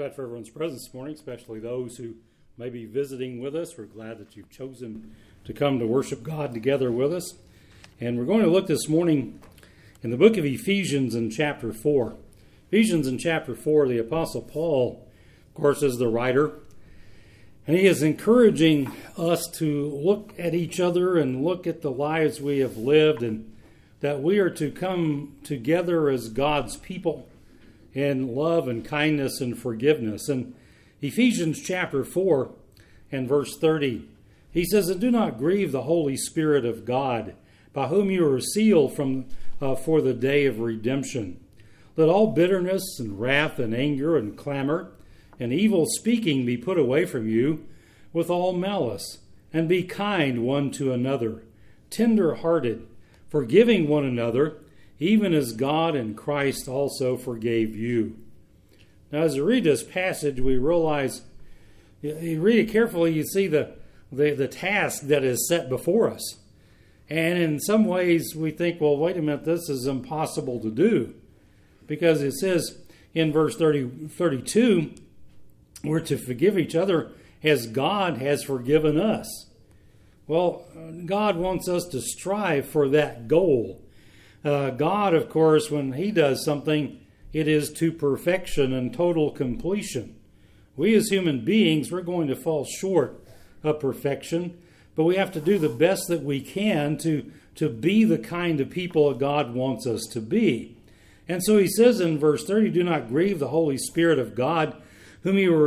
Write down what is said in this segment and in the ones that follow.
glad for everyone's presence this morning, especially those who may be visiting with us. We're glad that you've chosen to come to worship God together with us. And we're going to look this morning in the book of Ephesians in chapter 4. Ephesians in chapter 4, the Apostle Paul, of course, is the writer. And he is encouraging us to look at each other and look at the lives we have lived, and that we are to come together as God's people in love and kindness and forgiveness. In Ephesians chapter 4 and verse 30, he says, "And do not grieve the Holy Spirit of God, by whom you are sealed for the day of redemption. Let all bitterness and wrath and anger and clamor and evil speaking be put away from you with all malice, and be kind one to another, tender-hearted, forgiving one another, even as God in Christ also forgave you." Now, as you read this passage, we realize, you read it carefully, you see the task that is set before us. And in some ways, we think, well, wait a minute, this is impossible to do. Because it says in verse 32, we're to forgive each other as God has forgiven us. Well, God wants us to strive for that goal. God, of course, when He does something, it is to perfection and total completion. We as human beings, we're going to fall short of perfection, but we have to do the best that we can to be the kind of people that God wants us to be. And so he says in verse 30, "Do not grieve the Holy Spirit of God, by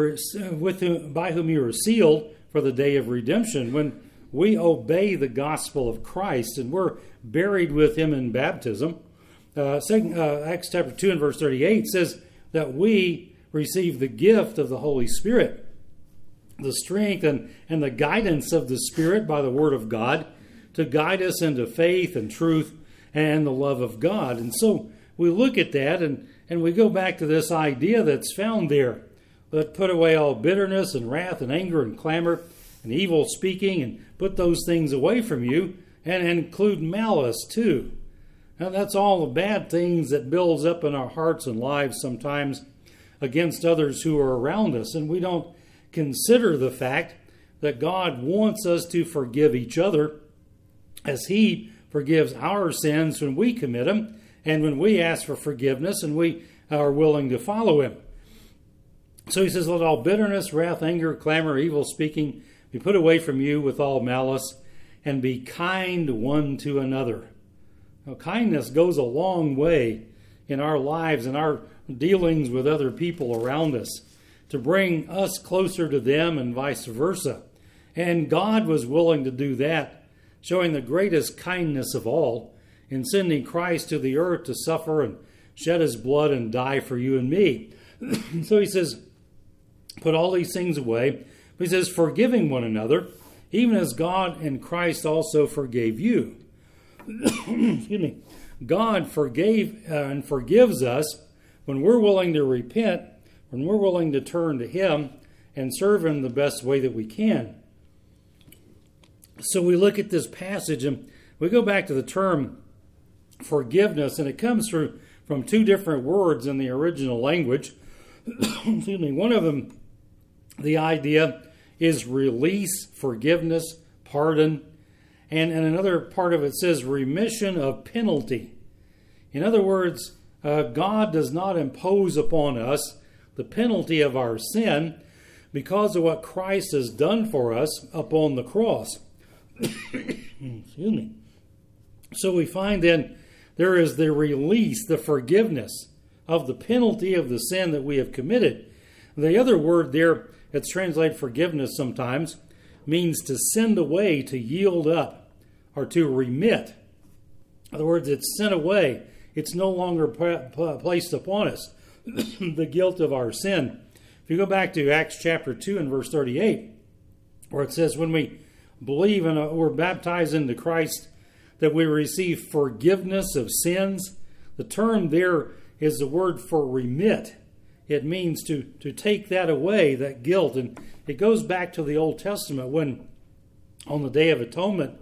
whom you were sealed for the day of redemption." When we obey the gospel of Christ and we're buried with Him in baptism, Acts chapter 2 and verse 38 says that we receive the gift of the Holy Spirit, the strength and the guidance of the Spirit by the Word of God to guide us into faith and truth and the love of God. And so we look at that and we go back to this idea that's found there. Let put away all bitterness and wrath and anger and clamor and evil speaking, and put those things away from you, and include malice too. Now that's all the bad things that builds up in our hearts and lives sometimes against others who are around us. And we don't consider the fact that God wants us to forgive each other as He forgives our sins when we commit them, and when we ask for forgiveness and we are willing to follow Him. So he says, "Let all bitterness, wrath, anger, clamor, evil speaking be put away from you with all malice, and be kind one to another." Now, kindness goes a long way in our lives and our dealings with other people around us to bring us closer to them and vice versa. And God was willing to do that, showing the greatest kindness of all in sending Christ to the earth to suffer and shed His blood and die for you and me. So he says, put all these things away. But he says, forgiving one another, even as God in Christ also forgave you. Excuse me. God forgave and forgives us when we're willing to repent, when we're willing to turn to Him and serve Him the best way that we can. So we look at this passage and we go back to the term forgiveness, and it comes from two different words in the original language. Excuse me. One of them, the idea is release, forgiveness, pardon. And another part of it says remission of penalty. In other words, God does not impose upon us the penalty of our sin because of what Christ has done for us upon the cross. Excuse me. So we find then there is the release, the forgiveness of the penalty of the sin that we have committed. The other word there, it's translated forgiveness sometimes, means to send away, to yield up, or to remit. In other words, it's sent away. It's no longer placed upon us, the guilt of our sin. If you go back to Acts chapter 2 and verse 38, where it says, when we believe and we're baptized into Christ, that we receive forgiveness of sins. The term there is the word for remit. It means to take that away, that guilt. And it goes back to the Old Testament when, on the Day of Atonement,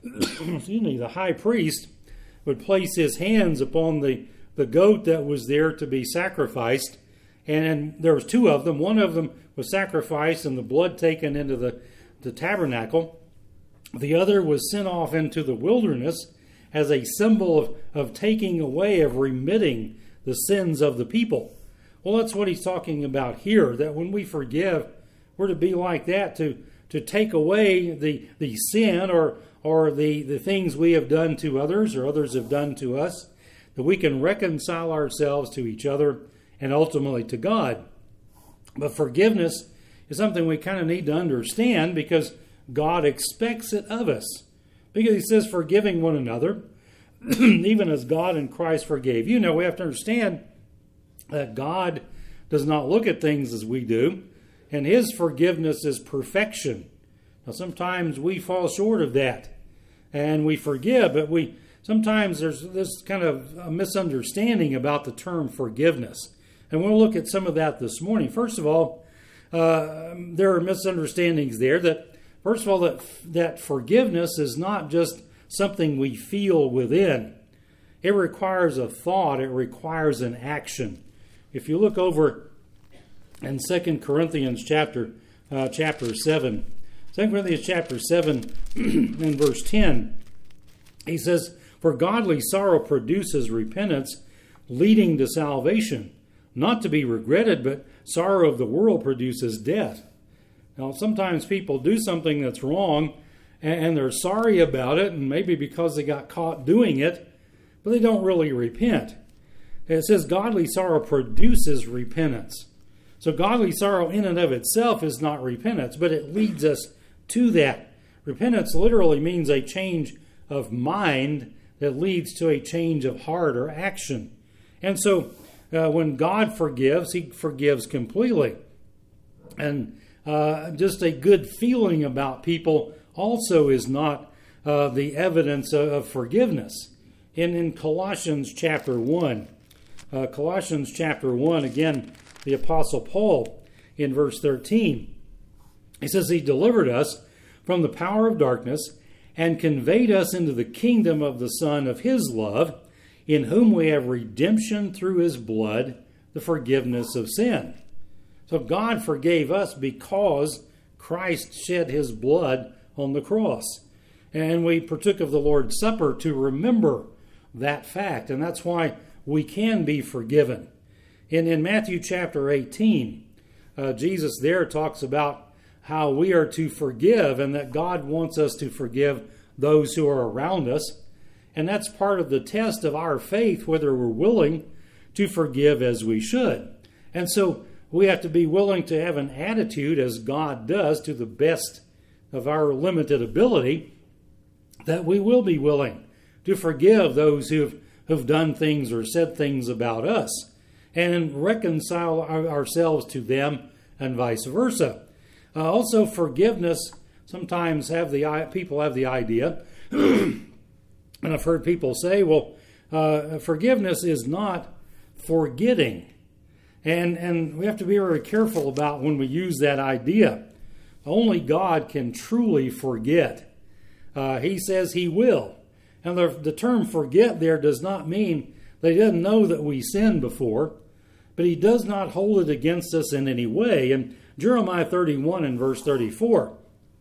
the high priest would place his hands upon the goat that was there to be sacrificed, And there was two of them. One of them was sacrificed and the blood taken into the tabernacle. The other was sent off into the wilderness as a symbol of taking away, of remitting the sins of the people. Well, that's what he's talking about here, that when we forgive, we're to be like that, to take away the sin or the things we have done to others or others have done to us, that we can reconcile ourselves to each other and ultimately to God. But forgiveness is something we kind of need to understand because God expects it of us. Because he says forgiving one another, even as God in Christ forgave you. Now we have to understand that God does not look at things as we do, and his forgiveness is perfection. Now sometimes we fall short of that, and we forgive, but sometimes there's this kind of a misunderstanding about the term forgiveness. And we'll look at some of that this morning. First of all, there are misunderstandings there. First of all, that forgiveness is not just something we feel within. It requires a thought. It requires an action. If you look over in 2 Corinthians chapter 7, 2 Corinthians chapter 7 and verse 10, he says, "For godly sorrow produces repentance, leading to salvation, not to be regretted, but sorrow of the world produces death." Now, sometimes people do something that's wrong, and they're sorry about it, and maybe because they got caught doing it, but they don't really repent. It says godly sorrow produces repentance. So godly sorrow in and of itself is not repentance, but it leads us to that. Repentance literally means a change of mind that leads to a change of heart or action. And so when God forgives, he forgives completely. And just a good feeling about people also is not the evidence of forgiveness. In Colossians chapter 1, again, the Apostle Paul in verse 13, he says, "He delivered us from the power of darkness and conveyed us into the kingdom of the Son of his love, in whom we have redemption through his blood, the forgiveness of sin." So God forgave us because Christ shed his blood on the cross. And we partook of the Lord's Supper to remember that fact. And that's why we can be forgiven. In Matthew chapter 18, Jesus there talks about how we are to forgive and that God wants us to forgive those who are around us. And that's part of the test of our faith, whether we're willing to forgive as we should. And so we have to be willing to have an attitude, as God does, to the best of our limited ability, that we will be willing to forgive those who've done things or said things about us and reconcile ourselves to them and vice versa. Also, forgiveness, sometimes people have the idea, and I've heard people say, well, forgiveness is not forgetting. And we have to be very careful about when we use that idea. Only God can truly forget. He says he will. And the term forget there does not mean that he doesn't know that we sinned before, but he does not hold it against us in any way. In Jeremiah 31 and verse 34,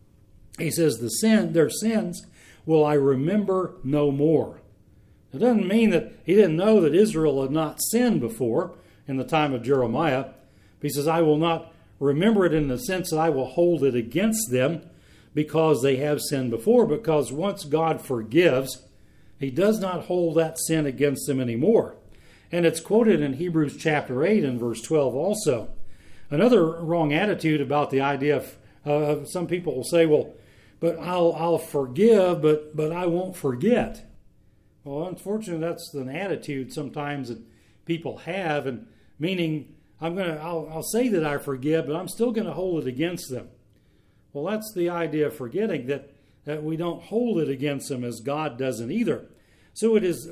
he says, "Their sins will I remember no more." It doesn't mean that he didn't know that Israel had not sinned before in the time of Jeremiah. He says, "I will not remember it in the sense that I will hold it against them because they have sinned before," because once God forgives, he does not hold that sin against them anymore. And it's quoted in Hebrews chapter 8 and verse 12 also. Another wrong attitude about the idea of some people will say, well, but I'll forgive, but I won't forget. Well, unfortunately, that's an attitude sometimes that people have, and meaning I'll say that I forgive, but I'm still going to hold it against them. Well, that's the idea of forgetting, that we don't hold it against them as God doesn't either. So it is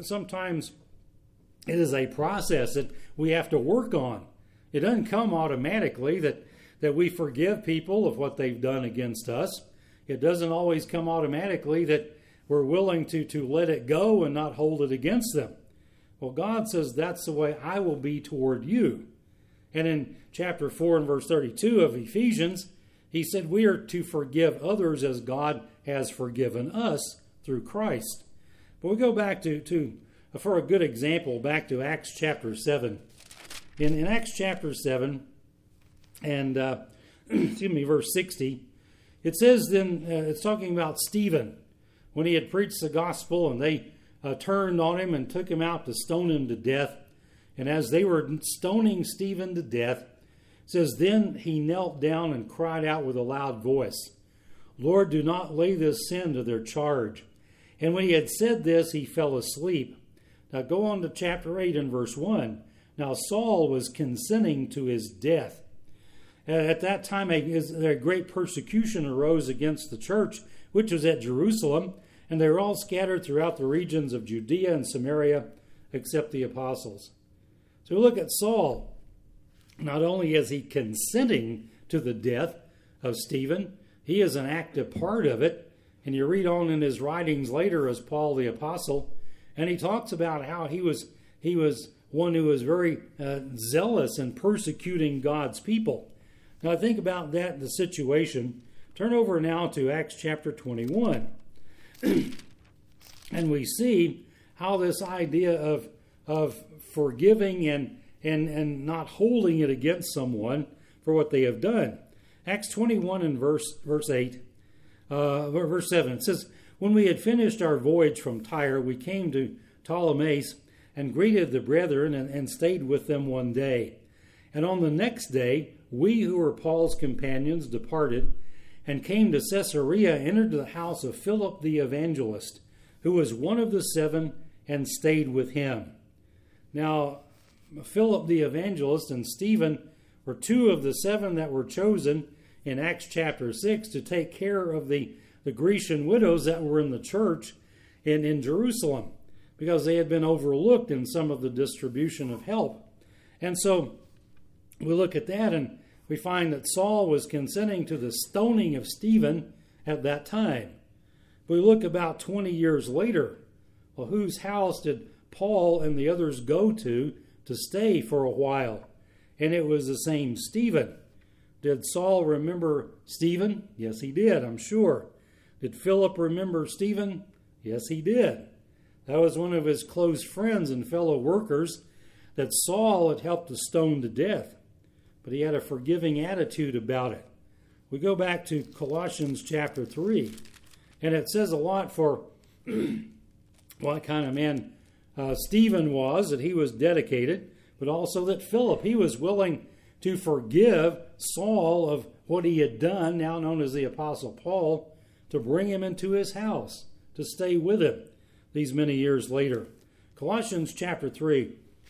a process that we have to work on. It doesn't come automatically that we forgive people of what they've done against us. It doesn't always come automatically that we're willing to let it go and not hold it against them. Well, God says that's the way I will be toward you. And in chapter 4 and verse 32 of Ephesians, he said we are to forgive others as God has forgiven us through Christ. But we go back to for a good example, back to Acts chapter 7. In Acts chapter 7 and verse 60, it says then, it's talking about Stephen, when he had preached the gospel and they turned on him and took him out to stone him to death. And as they were stoning Stephen to death, it says, then he knelt down and cried out with a loud voice, Lord, do not lay this sin to their charge. And when he had said this, he fell asleep. Now go on to chapter 8 and verse 1. Now Saul was consenting to his death. At that time, a great persecution arose against the church, which was at Jerusalem, and they were all scattered throughout the regions of Judea and Samaria, except the apostles. So we look at Saul. Not only is he consenting to the death of Stephen, he is an active part of it. And you read on in his writings later as Paul the Apostle, and he talks about how he was one who was very zealous in persecuting God's people. Now think about that, the situation. Turn over now to Acts chapter 21. And we see how this idea of forgiving and not holding it against someone for what they have done. Acts 21 and verse 7, it says, when we had finished our voyage from Tyre, we came to Ptolemais and greeted the brethren and stayed with them one day. And on the next day, we who were Paul's companions departed and came to Caesarea, entered the house of Philip the evangelist, who was one of the 7, and stayed with him. Now, Philip the evangelist and Stephen were 2 of the 7 that were chosen in Acts chapter 6 to take care of the Grecian widows that were in the church in Jerusalem, because they had been overlooked in some of the distribution of help. And so we look at that and we find that Saul was consenting to the stoning of Stephen at that time. We look about 20 years later. Well, whose house did Paul and the others go to stay for a while? And it was the same Stephen. Did Saul remember Stephen? Yes, he did, I'm sure. Did Philip remember Stephen? Yes, he did. That was one of his close friends and fellow workers that Saul had helped to stone to death. But he had a forgiving attitude about it. We go back to Colossians chapter 3, and it says a lot for what kind of man Stephen was, that he was dedicated, but also that Philip, he was willing to forgive Saul of what he had done, now known as the Apostle Paul, to bring him into his house, to stay with him these many years later. Colossians chapter 3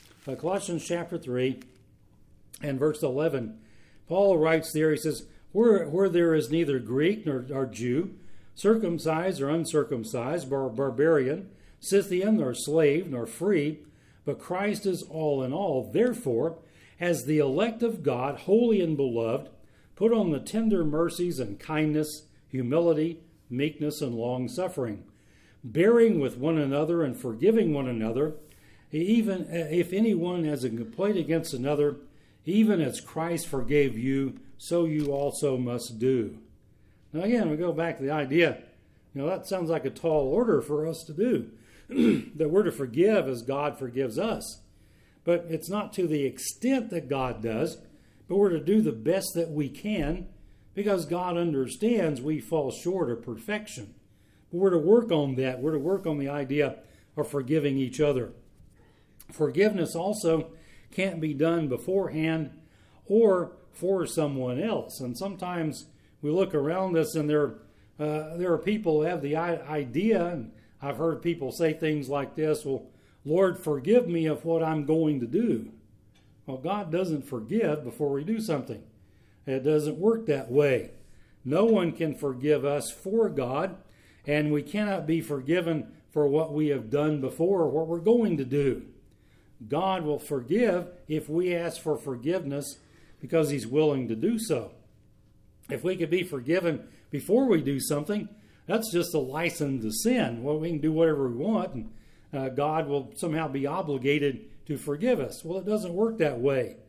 and verse 11, Paul writes there, he says, where there is neither Greek nor Jew, circumcised or uncircumcised, barbarian, Scythian nor slave nor free, but Christ is all in all. Therefore, as the elect of God, holy and beloved, put on the tender mercies and kindness, humility, meekness, and long-suffering, bearing with one another and forgiving one another, even if anyone has a complaint against another, even as Christ forgave you, so you also must do. Now again, we go back to the idea, that sounds like a tall order for us to do, that we're to forgive as God forgives us. But it's not to the extent that God does, but we're to do the best that we can, because God understands we fall short of perfection. But we're to work on that. We're to work on the idea of forgiving each other. Forgiveness also can't be done beforehand or for someone else. And sometimes we look around us and there are people who have the idea, and I've heard people say things like this, well, Lord, forgive me of what I'm going to do. Well, God doesn't forgive before we do something. It doesn't work that way. No one can forgive us for God, and we cannot be forgiven for what we have done before or what we're going to do. God will forgive if we ask for forgiveness because He's willing to do so. If we could be forgiven before we do something, that's just a license to sin. Well, we can do whatever we want, and God will somehow be obligated to forgive us. Well, it doesn't work that way.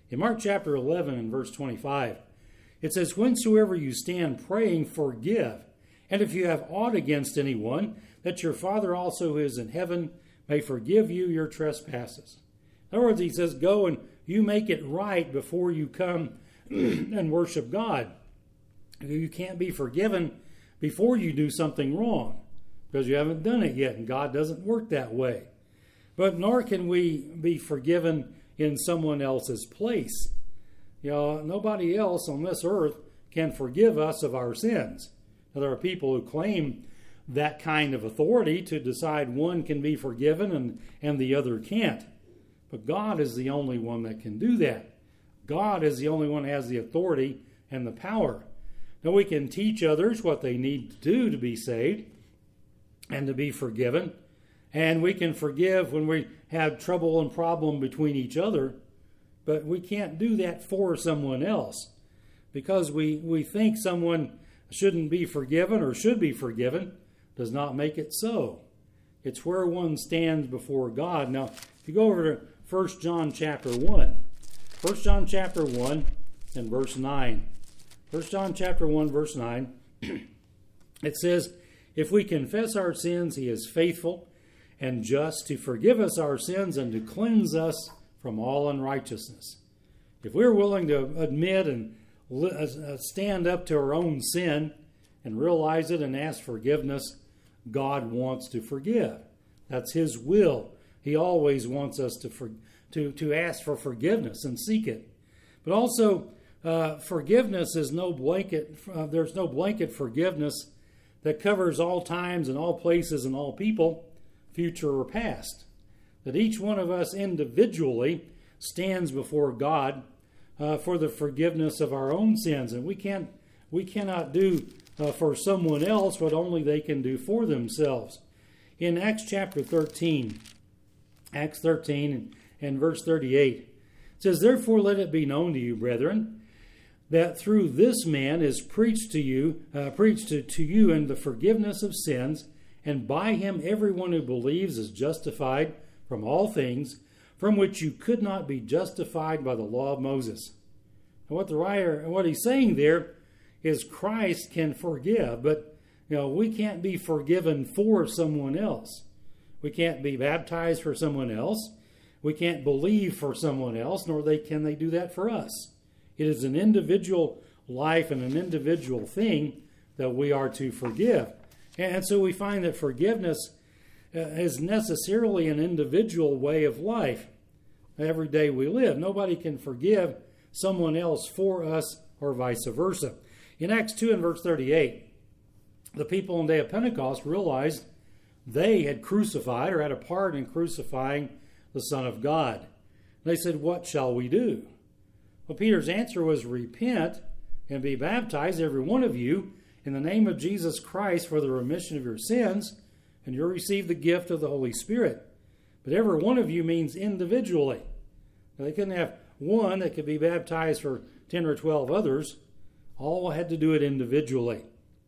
In Mark chapter 11 and verse 25, it says, "Whensoever you stand praying, forgive. And if you have aught against anyone, that your Father also who is in heaven may forgive you your trespasses." In other words, he says, go and you make it right before you come and worship God. You can't be forgiven before you do something wrong, because you haven't done it yet, and God doesn't work that way. But nor can we be forgiven in someone else's place. Nobody else on this earth can forgive us of our sins. Now, there are people who claim that kind of authority to decide one can be forgiven and the other can't. But God is the only one that can do that. God is the only one who has the authority and the power. Now, we can teach others what they need to do to be saved and to be forgiven. And we can forgive when we have trouble and problem between each other. But we can't do that for someone else. Because we think someone shouldn't be forgiven or should be forgiven does not make it so. It's where one stands before God. Now, if you go over to 1 John chapter 1. 1 John chapter 1 and verse 9. 1 John chapter 1 verse 9. It says, "If we confess our sins, he is faithful and just to forgive us our sins and to cleanse us from all unrighteousness." If we're willing to admit and stand up to our own sin and realize it and ask forgiveness, God wants to forgive. That's his will. He always wants us to ask for forgiveness and seek it. But also, forgiveness is no blanket. There's no blanket forgiveness that covers all times and all places and all people, future or past. That each one of us individually stands before God for the forgiveness of our own sins, and we cannot do for someone else what only they can do for themselves. In Acts chapter 13. Acts 13 and verse 38. It says, "Therefore let it be known to you, brethren, that through this man is preached to you in the forgiveness of sins, and by him everyone who believes is justified from all things from which you could not be justified by the law of Moses." And what he's saying there is Christ can forgive, but we can't be forgiven for someone else. We can't be baptized for someone else. We can't believe for someone else, nor can they do that for us. It is an individual life and an individual thing that we are to forgive. And so we find that forgiveness is necessarily an individual way of life. Every day we live, nobody can forgive someone else for us or vice versa. In Acts 2 and verse 38, the people on the day of Pentecost realized they had crucified or had a part in crucifying the Son of God. They said, "What shall we do?" Well, Peter's answer was, "Repent and be baptized, every one of you, in the name of Jesus Christ for the remission of your sins, and you'll receive the gift of the Holy Spirit." But every one of you means individually. Now, they couldn't have one that could be baptized for 10 or 12 others. All had to do it individually.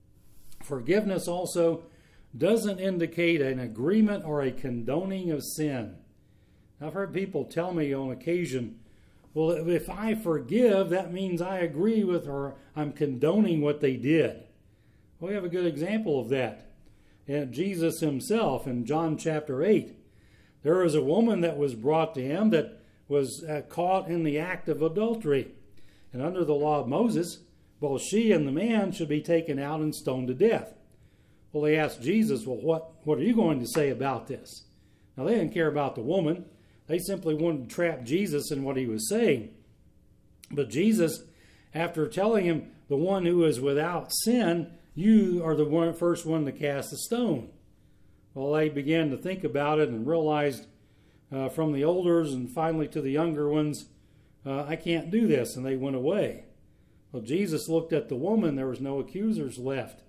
Forgiveness also doesn't indicate an agreement or a condoning of sin. I've heard people tell me on occasion, well, if I forgive, that means I agree with or I'm condoning what they did. Well, we have a good example of that. And Jesus himself in John chapter 8. There was a woman that was brought to him that was caught in the act of adultery. And under the law of Moses, both she and the man should be taken out and stoned to death. Well, they asked Jesus, well, what are you going to say about this? Now, they didn't care about the woman. They simply wanted to trap Jesus in what he was saying. But Jesus, after telling him, the one who is without sin, you are the first one to cast a stone. Well, they began to think about it and realized from the elders and finally to the younger ones, I can't do this, and they went away. Well, Jesus looked at the woman. There was no accusers left.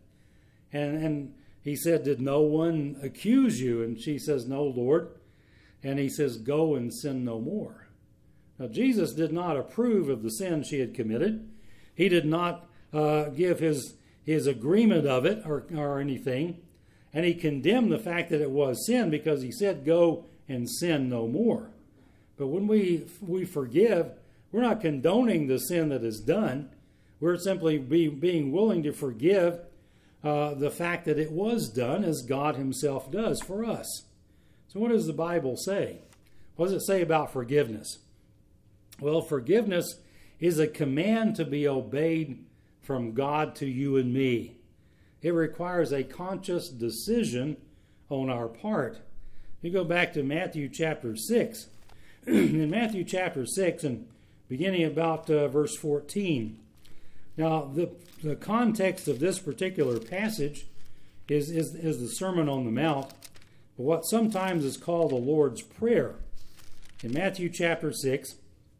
And he said, "Did no one accuse you?" And she says, "No, Lord." And he says, "Go and sin no more." Now, Jesus did not approve of the sin she had committed. He did not give his agreement of it or anything. And he condemned the fact that it was sin because he said, "Go and sin no more." But when we forgive, We're not condoning the sin that is done. We're simply being willing to forgive the fact that it was done, as God himself does for us. So what does the Bible say? What does it say about forgiveness? Well, forgiveness is a command to be obeyed from God to you and me. It requires a conscious decision on our part. You go back to Matthew chapter 6. In Matthew chapter 6, and beginning about verse 14. Now, the context of this particular passage is the Sermon on the Mount, what sometimes is called the Lord's Prayer. In Matthew chapter 6,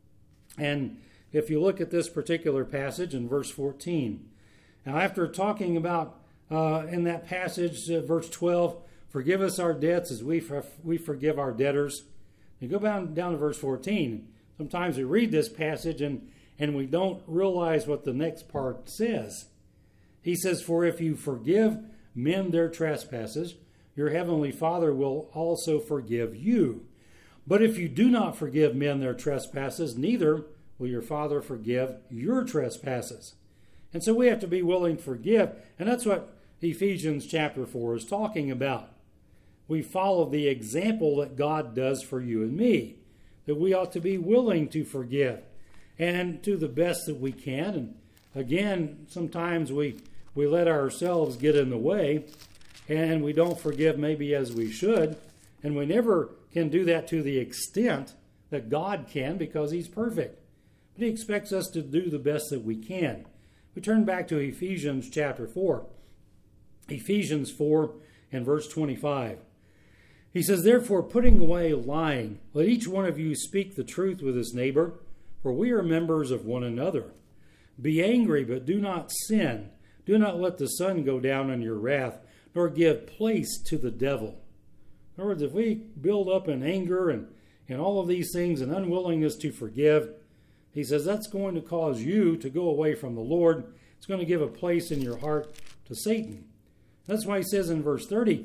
and if you look at this particular passage in verse 14, now after talking about in that passage, verse 12, forgive us our debts as we forgive our debtors. You go down to verse 14. Sometimes we read this passage and we don't realize what the next part says. He says, for if you forgive men their trespasses, your heavenly Father will also forgive you. But if you do not forgive men their trespasses, neither will your Father forgive your trespasses. And so we have to be willing to forgive. And that's what Ephesians chapter 4 is talking about. We follow the example that God does for you and me, that we ought to be willing to forgive and to the best that we can. And again, sometimes we let ourselves get in the way and we don't forgive maybe as we should. And we never can do that to the extent that God can, because he's perfect. But he expects us to do the best that we can. We turn back to Ephesians chapter 4. Ephesians 4 and verse 25. He says, therefore, putting away lying, let each one of you speak the truth with his neighbor, for we are members of one another. Be angry, but do not sin. Do not let the sun go down on your wrath, nor give place to the devil. In other words, if we build up in anger and all of these things and unwillingness to forgive, he says that's going to cause you to go away from the Lord. It's going to give a place in your heart to Satan. That's why he says in verse 30,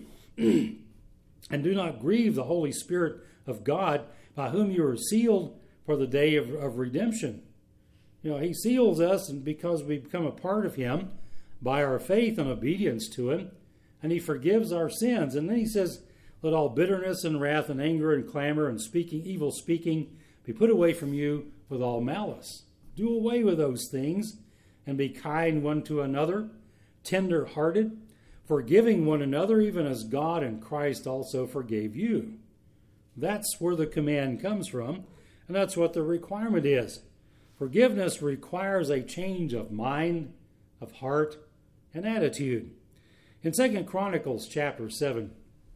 and do not grieve the Holy Spirit of God, by whom you are sealed for the day of redemption. You know, he seals us because we become a part of him by our faith and obedience to him, and he forgives our sins. And then he says, let all bitterness and wrath and anger and clamor and evil speaking be put away from you with all malice. Do away with those things and be kind one to another, tender-hearted, forgiving one another, even as God in Christ also forgave you. That's where the command comes from, and that's what the requirement is. Forgiveness requires a change of mind, of heart, and attitude. In 2 Chronicles chapter 7,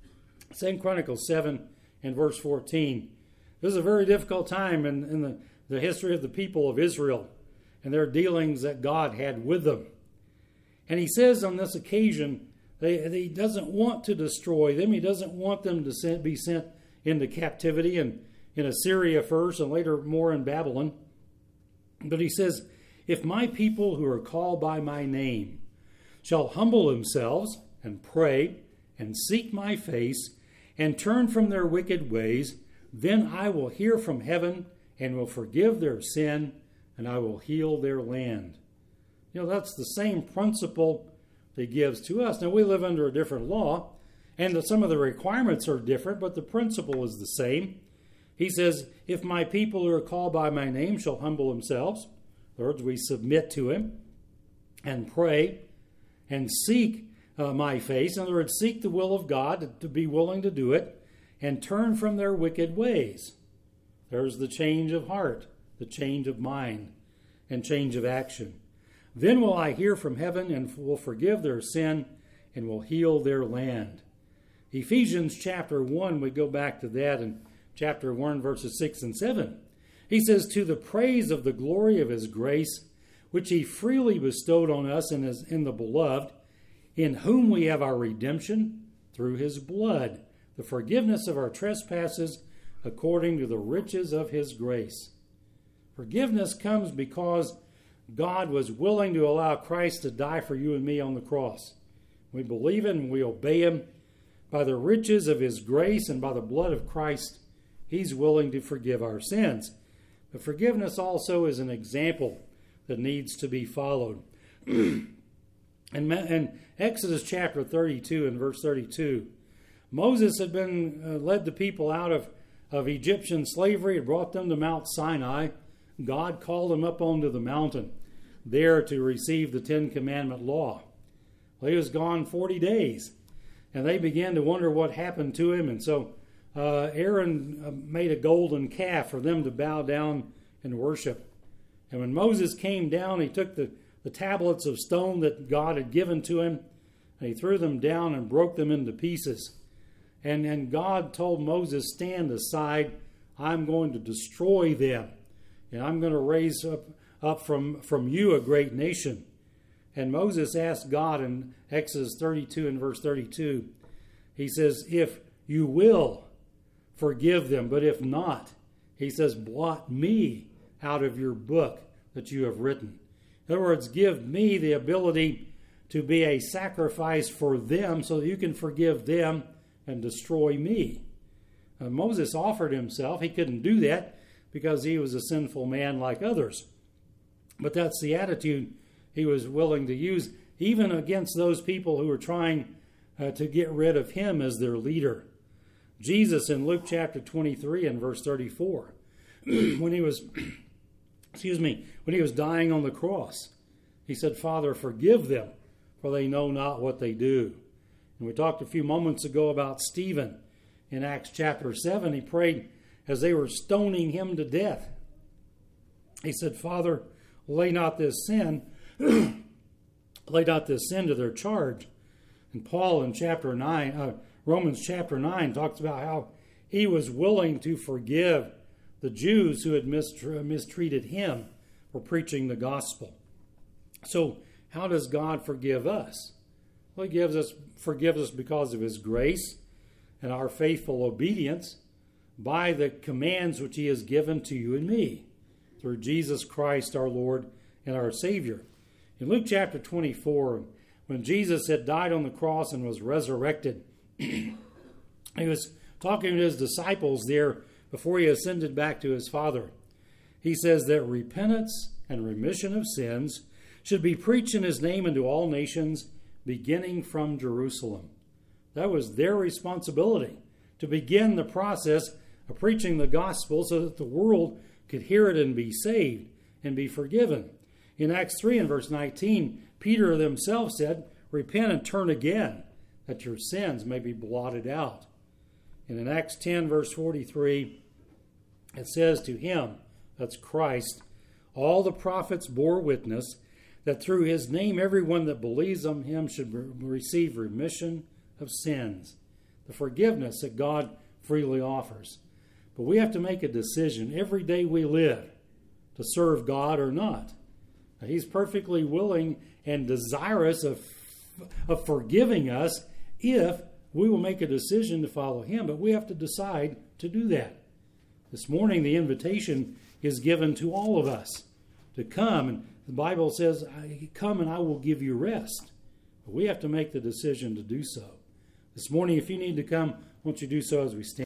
2 Chronicles 7 and verse 14, this is a very difficult time in the history of the people of Israel and their dealings that God had with them. And he says on this occasion, he doesn't want to destroy them. He doesn't want them to be sent into captivity in Assyria first and later more in Babylon. But he says, if my people who are called by my name shall humble themselves and pray and seek my face and turn from their wicked ways, then I will hear from heaven and will forgive their sin, and I will heal their land. You know, that's the same principle that he gives to us. Now, we live under a different law, and some of the requirements are different, but the principle is the same. He says, if my people who are called by my name shall humble themselves, in other words, we submit to him, and pray, and seek my face, in other words, seek the will of God, to be willing to do it, and turn from their wicked ways. There's the change of heart, the change of mind, and change of action. Then will I hear from heaven and will forgive their sin and will heal their land. Ephesians chapter 1, we go back to that in chapter 1, verses 6 and 7. He says, to the praise of the glory of his grace, which he freely bestowed on us in the beloved, in whom we have our redemption through his blood, the forgiveness of our trespasses according to the riches of his grace. Forgiveness comes because God was willing to allow Christ to die for you and me on the cross. We believe him and we obey him. By the riches of his grace and by the blood of Christ, he's willing to forgive our sins. But forgiveness also is an example that needs to be followed. In Exodus chapter 32 and verse 32, Moses had been led the people out of Egyptian slavery and brought them to Mount Sinai. God called them up onto the mountain there to receive the Ten Commandment law. Well, he was gone 40 days, and they began to wonder what happened to him. And so Aaron made a golden calf for them to bow down and worship. And when Moses came down, he took the tablets of stone that God had given to him, and he threw them down and broke them into pieces. And God told Moses, stand aside, I'm going to destroy them, and I'm going to raise up from you a great nation. And Moses asked God in Exodus 32 and verse 32, he says, if you will forgive them, but if not, he says, blot me out of your book that you have written. In other words, give me the ability to be a sacrifice for them so that you can forgive them and destroy me. Moses offered himself. He couldn't do that because he was a sinful man like others. But that's the attitude he was willing to use, even against those people who were trying to get rid of him as their leader. Jesus in Luke chapter 23 and verse 34, when he was dying on the cross, he said, Father, forgive them, for they know not what they do. And we talked a few moments ago about Stephen in Acts chapter 7. He prayed as they were stoning him to death. He said, Father, lay not this sin to their charge. And Paul in Romans chapter 9 talks about how he was willing to forgive the Jews who had mistreated him for preaching the gospel. So how does God forgive us? Well, he forgives us because of his grace and our faithful obedience by the commands which he has given to you and me through Jesus Christ our Lord and our Savior. In Luke chapter 24, when Jesus had died on the cross and was resurrected, he was talking to his disciples there before he ascended back to his Father. He says that repentance and remission of sins should be preached in his name unto all nations, beginning from Jerusalem. That was their responsibility, to begin the process of preaching the gospel so that the world could hear it and be saved and be forgiven. In Acts 3 and verse 19, Peter himself said, repent and turn again, that your sins may be blotted out. And in Acts 10 verse 43, it says to him, that's Christ, all the prophets bore witness that through his name everyone that believes on him should receive remission of sins, the forgiveness that God freely offers. But we have to make a decision every day we live to serve God or not. Now, he's perfectly willing and desirous of forgiving us if we will make a decision to follow him, but we have to decide to do that. This morning the invitation is given to all of us to come, and the Bible says, come and I will give you rest. But we have to make the decision to do so. This morning, if you need to come, won't you do so as we stand?